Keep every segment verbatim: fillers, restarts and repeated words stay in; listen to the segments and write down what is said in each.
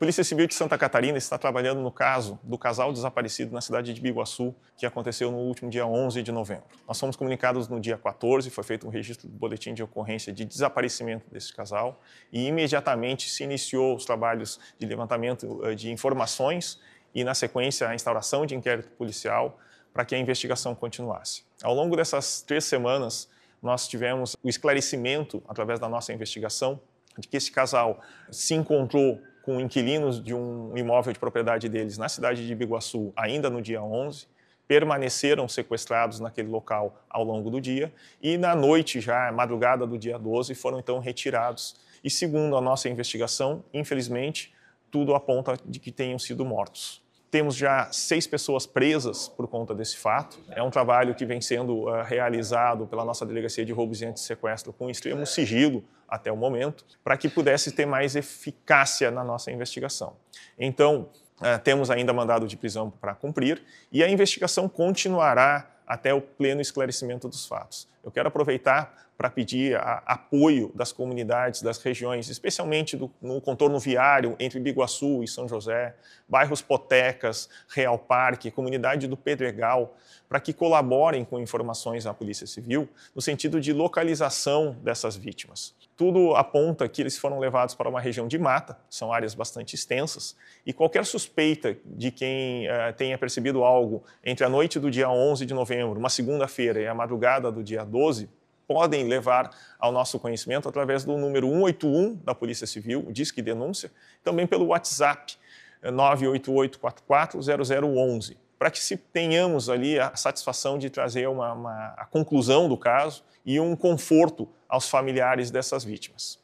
Polícia Civil de Santa Catarina está trabalhando no caso do casal desaparecido na cidade de Biguaçu, que aconteceu no último dia onze de novembro. Nós fomos comunicados no dia quatorze, foi feito um registro do boletim de ocorrência de desaparecimento desse casal e imediatamente se iniciou os trabalhos de levantamento de informações e, na sequência, a instauração de inquérito policial para que a investigação continuasse. Ao longo dessas três semanas, nós tivemos o esclarecimento, através da nossa investigação, de que esse casal se encontrou com inquilinos de um imóvel de propriedade deles na cidade de Biguaçu ainda no dia onze, permaneceram sequestrados naquele local ao longo do dia e na noite, já madrugada do dia doze, foram então retirados. E segundo a nossa investigação, infelizmente, tudo aponta de que tenham sido mortos. Temos já seis pessoas presas por conta desse fato. É um trabalho que vem sendo uh, realizado pela nossa Delegacia de Roubos e Antissequestro com extremo sigilo até o momento, para que pudesse ter mais eficácia na nossa investigação. Então, uh, temos ainda mandado de prisão para cumprir e a investigação continuará até o pleno esclarecimento dos fatos. Eu quero aproveitar para pedir a, apoio das comunidades, das regiões, especialmente do, no contorno viário entre Biguaçu e São José, bairros Potecas, Real Parque, comunidade do Pedregal, para que colaborem com informações à Polícia Civil no sentido de localização dessas vítimas. Tudo aponta que eles foram levados para uma região de mata, são áreas bastante extensas, e qualquer suspeita de quem uh, tenha percebido algo entre a noite do dia onze de novembro, uma segunda-feira, e a madrugada do dia doze, podem levar ao nosso conhecimento através do número um oito um da Polícia Civil, o Disque Denúncia, também pelo WhatsApp nove oito oito quatro quatro zero zero um um, para que se tenhamos ali a satisfação de trazer uma, uma, a conclusão do caso e um conforto aos familiares dessas vítimas.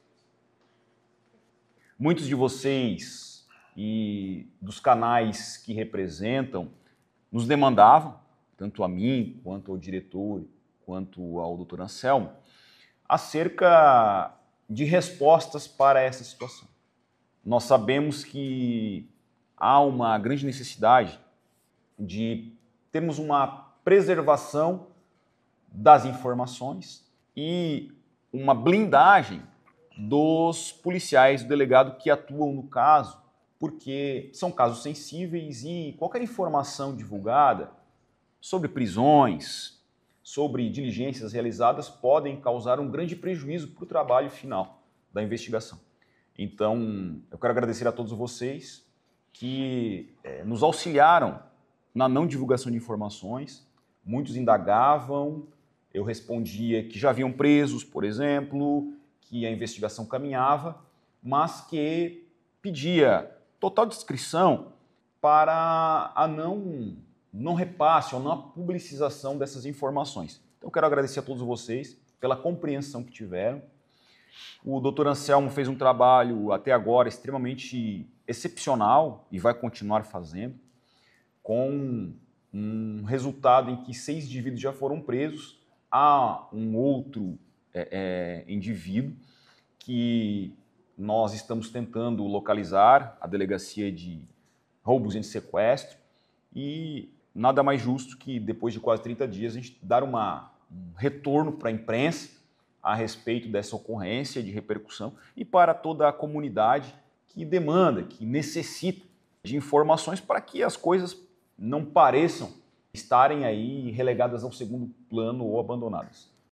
Muitos de vocês e dos canais que representam nos demandavam, tanto a mim quanto ao diretor, quanto ao doutor Anselmo, acerca de respostas para essa situação. Nós sabemos que há uma grande necessidade de termos uma preservação das informações e uma blindagem dos policiais, do delegado que atuam no caso, porque são casos sensíveis e qualquer informação divulgada sobre prisões, sobre diligências realizadas, podem causar um grande prejuízo para o trabalho final da investigação. Então, eu quero agradecer a todos vocês que é, nos auxiliaram na não divulgação de informações. Muitos indagavam, eu respondia que já haviam presos, por exemplo, que a investigação caminhava, mas que pedia total discrição para a não... não repasse ou não publicização dessas informações. Então, eu quero agradecer a todos vocês pela compreensão que tiveram. O doutor Anselmo fez um trabalho, até agora, extremamente excepcional e vai continuar fazendo, com um resultado em que seis indivíduos já foram presos. Há um outro é, é, indivíduo que nós estamos tentando localizar, a Delegacia de Roubos e Sequestro, e nada mais justo que, depois de quase trinta dias, a gente dar uma, um retorno para a imprensa a respeito dessa ocorrência de repercussão e para toda a comunidade que demanda, que necessita de informações para que as coisas não pareçam estarem aí relegadas ao segundo plano ou abandonadas.